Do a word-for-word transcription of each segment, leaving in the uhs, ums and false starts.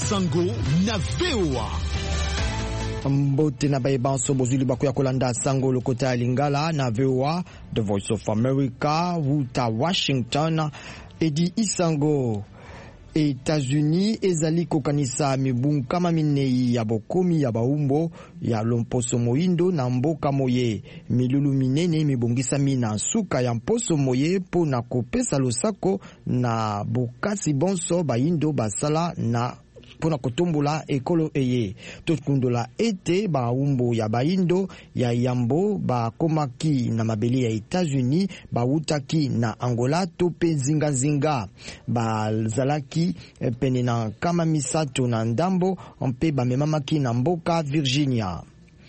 Sango na V O A. Mbote na baibanso bozuli bakuya kolanda Sango lokota lingala na V O A, The Voice of America, Wuta Washington, Edi Isango. États-Unis ezali kokanisa mibunkama minei ya bokomi ya baumbo ya lomposo moindo na mboka moye. Milulu minene mibongisa mina suka ya mposo moye po na kopesa losako na bokasi bonso baindo basala na pona kotombola ekolo eye. Tokundola ete baumbo ya baindo ya yambo ba komaki na mabele ya États-Unis ba utaki na Angola to pe zinga zinga ba zalaki pene na kama misato na ndambo mpe ba memamaki na mboka Virginia.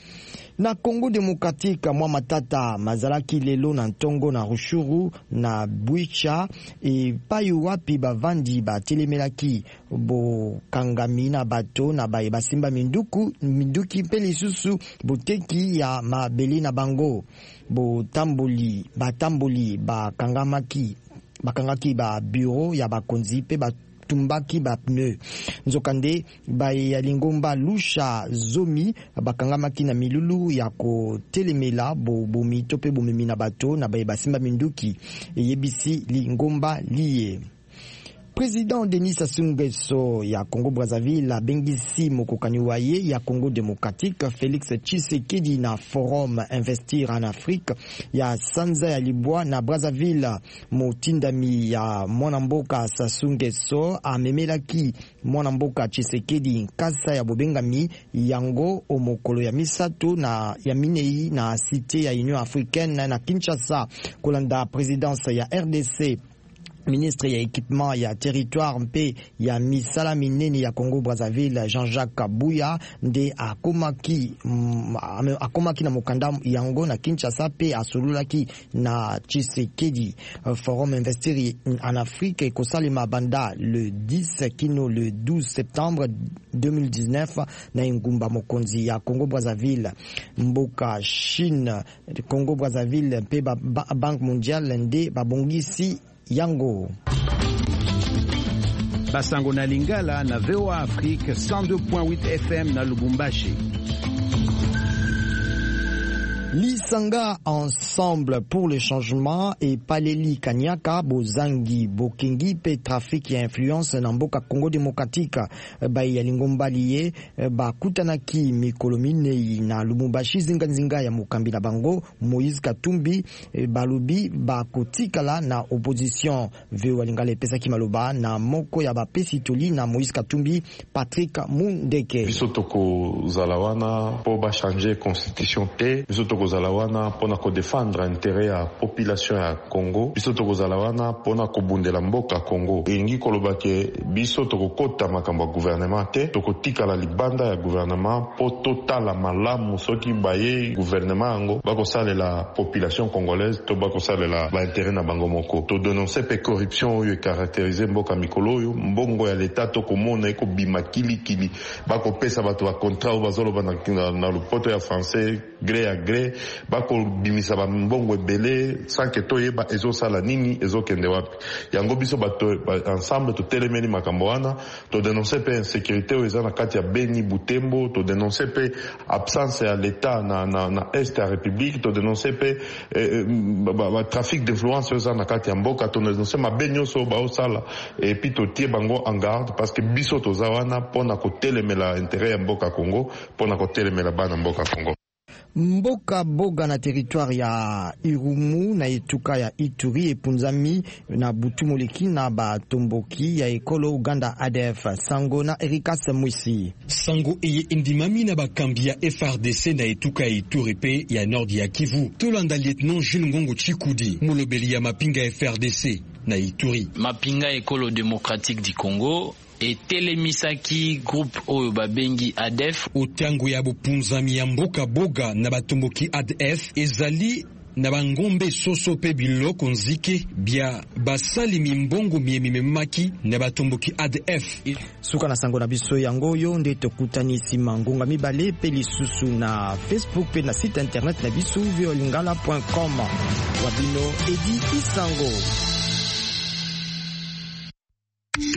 Na Congo Démocratique mwa matata mazalaki lelo na ntongo na Rushuru na Bwicha e payu wapi bavandi batelemelaki bo kangami na bato na baye basimba minduku minduki pe lisusu boteki ya mabeli na bango bo tamboli batamboli bakangamaki bakangaki ba bureau ya bakonzi pe ba tumbaki ba pneu nzokande ba ya lingomba lusha zomi bakangamaki na milulu ya ko telemela bo bomi tope bomemi na bato na ba basimba minduki yebisi lingomba liye. Président Denis Sassou Nguesso ya Congo Brazzaville bengisi mokokani waye ya Congo Démocratique Félix Tshisekedi na Forum Investir en Afrique ya Sanza ya Libwa na Brazzaville. Motindami ya mwanamboka Sassou Nguesso amemelaki mwanamboka Tshisekedi nkasa ya bobengami yango omokolo ya misato na ya minei na cité ya Union Africaine na Kinshasa kolanda présidence ya R D C. Ministre ya équipement ya territoire mpe ya misala minene ya Congo Brazzaville Jean-Jacques Kabouya nde akomaki mm, akomaki na mokanda yango na Kinshasa pe asololaki na Tshisekedi. Forum Investir en Afrique ekosalema banda le dix kino le douze septembre deux mille dix-neuf na ngumba mokonzi ya Congo Brazzaville. Mboka Chine Congo Brazzaville pe ba, ba, Banque mondiale nde babongisi yango. Basango na Lingala na V O A Afrique cent deux point huit F M na Lubumbashi. Lisanga ensemble pour le changement et Paleli Kanyaka Bozangi Bokengi pe trafic ya influence na mboka Congo Démocratique ba ya lingomba liye ba kutanaki mikolomine na Lubumbashi zinga zinga ya mokambi na bango Moïse Katumbi balubi ba kotikala na opposition ve walingale pesa kimaloba na moko ya ba pesitoli na Moïse Katumbi Patrick Mundeke. Bisotoko zalawana po ba changer constitution te bisotoko kozalawana pona ko défendre intérêt ya population ya Congo biso to kozalawana pona ko bundela mboka Congo engi koloba ke biso to kokota makambo ya gouvernement te to kotika la libanda ya gouvernement po totala malamu soki baye gouvernement ango bako salela population congolaise to bako salela ba intérêt na bango moko to dénoncer pe corruption oyo caractériser mboka mikolo oyo mbongo ya l'état to komona eko bimakili kili bako pesa bato ba contrat o bazolo bana na lopoto ya français gré à gré bako bimisa ba mbongo ebele sans que toyeba ezo sala nini ezo kende wapi yango biso bato ensemble to telemeni makambo wana to dénoncer pe insécurité o ezana kati ya Beni Butembo to dénoncer pe absence ya l'état na na na est ya république to dénoncer pe eh, ba, ba trafic d'influence ezana kati ya mboka to dénoncer ma benyo so ba osala et puis to tie bango en garde parce que biso to zawana pona ko telemela intérêt ya mboka Congo pona ko telemela bana mboka Congo. Mboka boga na territoire ya Irumu na etuka ya Ituri epunzami na butumoleki na batomboki ya ekolo Uganda A D F Sango na Erika Semwisi. Sango eye indimami na bakambi ya F R D C na etuka ya Ituri pe ya Nord ya Kivu. Tolanda lieutenant Jules Ngongo Chikudi mulobeli ya mapinga F R D C na Ituri. Mapinga ekolo démocratique du Congo et telemisaki groupe oyo babengi A D F otango ya bupunzami ya mboka boga na batomboki A D F ezali na bangombe soso pe biloko nzike bia basali mimbongo miemimemaki na batomboki A D F suka na sango na biso yango yo nde tokutanisi mangonga mibale pe lisusu na Facebook pe na site internet na biso violingala point com wabino Edi Isango.